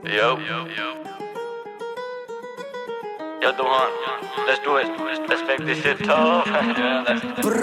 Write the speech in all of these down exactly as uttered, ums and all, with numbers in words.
Yo. Yo, Duhan. Let's do it. Let's make this shit tough. Yeah, let's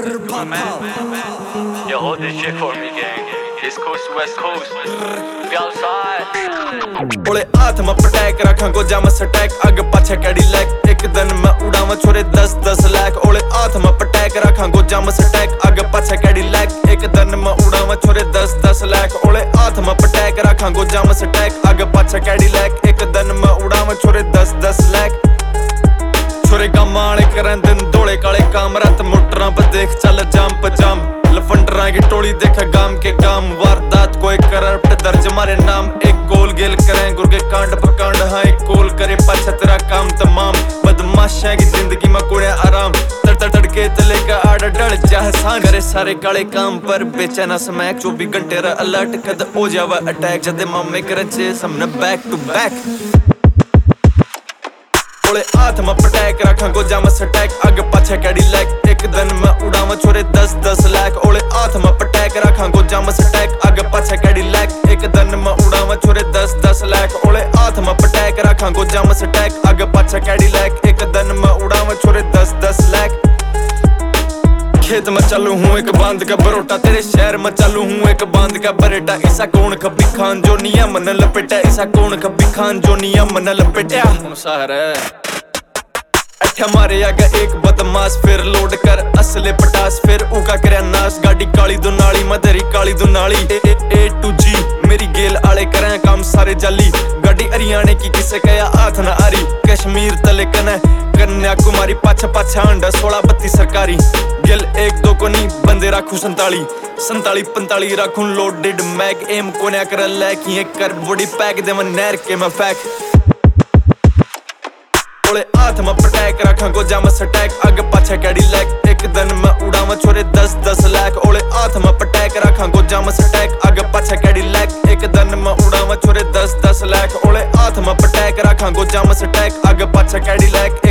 Yo, hold this shit for me, gang. East Coast, West Coast. We outside. ओले हाथ में पटैक रखा गोजा में सटैक आगे पाछे Cadillac एक दिन में उड़ावा छोरे दस दस लाख ओले हाथ में पटैक रखा गोजा में सटैक आगे पाछे कैडिलैक एक दिन में उड़ावा छोरे दस दस लाख ओले हाथ में पटैक रखा गोजा में सटैक आगे पाछे कैडिलैक एक दिन में उड़ावा छोरे दस दस लाख छोरे कमाने करें दिन दौड़े काले काम रात मोटरां पर देख चल जाम पे जाम लफंडरा की टोली देखा गाम के काम वारदात कोई करप्ट दर्ज मारे नाम एक गोल गेल करें गुरगे कांड पर कांड हाँ एक गोल करे पाछा तेरा काम तमाम बदमाशा की जिंदगी में कोड़े आराम तड़ तड़ तड़के तले का आड़ा डल जाह सान करे सारे काले काम पर बेचैना समय चौबीस घंटे रा अलर्ट कद हो जावा अटैक जदे मामे करे चे हमने बैक टू बैक ओले हाथ में पटैक रखा गोजा में सटैक आगे पाछे कैडिलैक एक दिन में उड़ावा छोरे दस दस लाख ओले हाथ में पटैक रखा गोजा में सटैक आगे पाछे कैडिलैक एक दिन में उड़ावा छोरे दस दस लाख ओले हाथ में पटैक रखा गोजा में सटैक आगे पाछे कैडिलैक एक दिन में उड़ावा छोरे दस दस लाख खेत में चालू हूँ एक बांध का बरोटा तेरे शहर में चालू हूँ एक बांध का बरेटा ऐसा कौन कभी खान जो नियम न लपेटा ऐसा कौन कभी खान जो नियम न लपेटा अच्छा मारे आगे एक बदमाश फिर लोड कर असले पटास फिर उका करे नाश गाड़ी काली दुनाली मदरी काली दुनाली ए ए ए टू जी मेरी गेल आले करें काम सारे जाली गाड़ी हरियाणे की किसे कया हाथ न आरी कश्मीर तले कने कन्याकुमारी पाछा पाछा अंडा सोलह बत्ती सरकारी गेल एक दो को नहीं बंदे राखू संताली संताली पंताली राखू लोडेड मैग एम कोन्या कर लैक ये कर बॉडी पैक दे मन नहर के मैं फैक ओले हाथ में पटैक रखा गोजा में सटैक आगे पाछे कैडिलैक एक दिन में उड़ावा छोरे दस दस लाख ओले हाथ में पटैक रखा गोजा में सटैक आगे पाछे कैडिलैक एक दिन में उड़ावा छोरे दस दस लाख ओले हाथ में पटैक रखा गोजा में सटैक आगे पाछे कैडिलैक